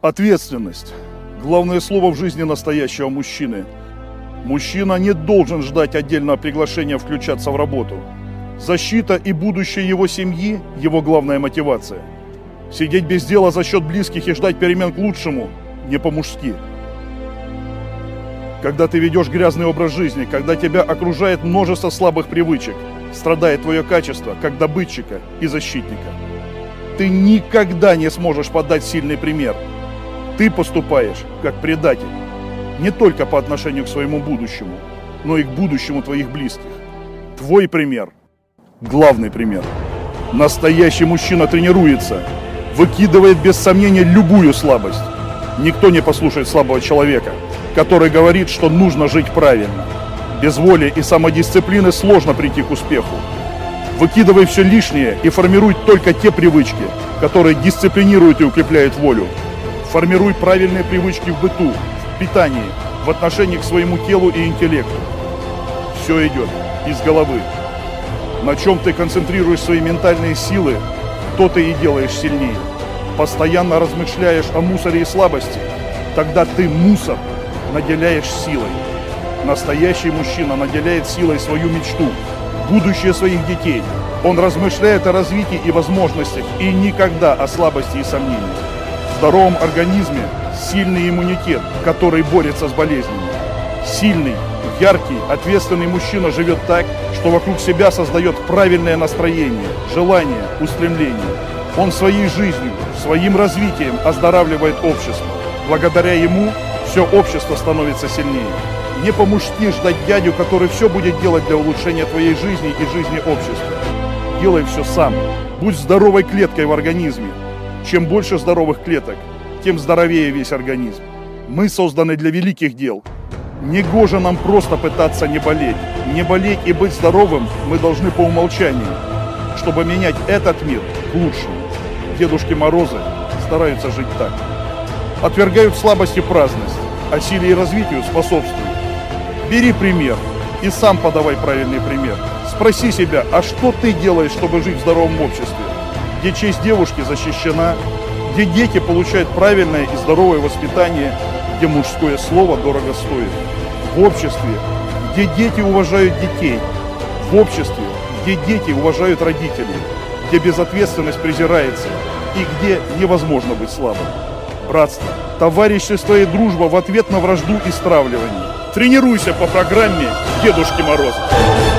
Ответственность. Главное слово в жизни настоящего мужчины. Мужчина не должен ждать отдельного приглашения включаться в работу. Защита и будущее его семьи – его главная мотивация. Сидеть без дела за счет близких и ждать перемен к лучшему – не по-мужски. Когда ты ведешь грязный образ жизни, когда тебя окружает множество слабых привычек, страдает твое качество как добытчика и защитника. Ты никогда не сможешь подать сильный пример. Ты поступаешь как предатель. Не только по отношению к своему будущему, но и к будущему твоих близких. Твой пример – главный пример. Настоящий мужчина тренируется, выкидывает без сомнения любую слабость. Никто не послушает слабого человека, который говорит, что нужно жить правильно. Без воли и самодисциплины сложно прийти к успеху. Выкидывай все лишнее и формируй только те привычки, которые дисциплинируют и укрепляют волю. Формируй правильные привычки в быту, в питании, в отношении к своему телу и интеллекту. Все идет из головы. На чем ты концентрируешь свои ментальные силы, то ты и делаешь сильнее. Постоянно размышляешь о мусоре и слабости, тогда ты мусор наделяешь силой. Настоящий мужчина наделяет силой свою мечту, будущее своих детей. Он размышляет о развитии и возможностях и никогда о слабости и сомнениях. В здоровом организме сильный иммунитет, который борется с болезнями. Сильный, яркий, ответственный мужчина живет так, что вокруг себя создает правильное настроение, желание, устремление. Он своей жизнью, своим развитием оздоравливает общество. Благодаря ему все общество становится сильнее. Не по-мужски ждать дядю, который все будет делать для улучшения твоей жизни и жизни общества. Делай все сам. Будь здоровой клеткой в организме. Чем больше здоровых клеток, тем здоровее весь организм. Мы созданы для великих дел. Негоже нам просто пытаться не болеть. Не болеть и быть здоровым мы должны по умолчанию, чтобы менять этот мир к лучшему. Дедушки Морозы стараются жить так. Отвергают слабость и праздность, а силе и развитию способствуют. Бери пример и сам подавай правильный пример. Спроси себя, а что ты делаешь, чтобы жить в здоровом обществе, где честь девушки защищена, где дети получают правильное и здоровое воспитание, где мужское слово дорого стоит. В обществе, где дети уважают детей. В обществе, где дети уважают родителей, где безответственность презирается и где невозможно быть слабым. Братство, товарищество и дружба в ответ на вражду и стравливание. Тренируйся по программе Дедушки Мороза.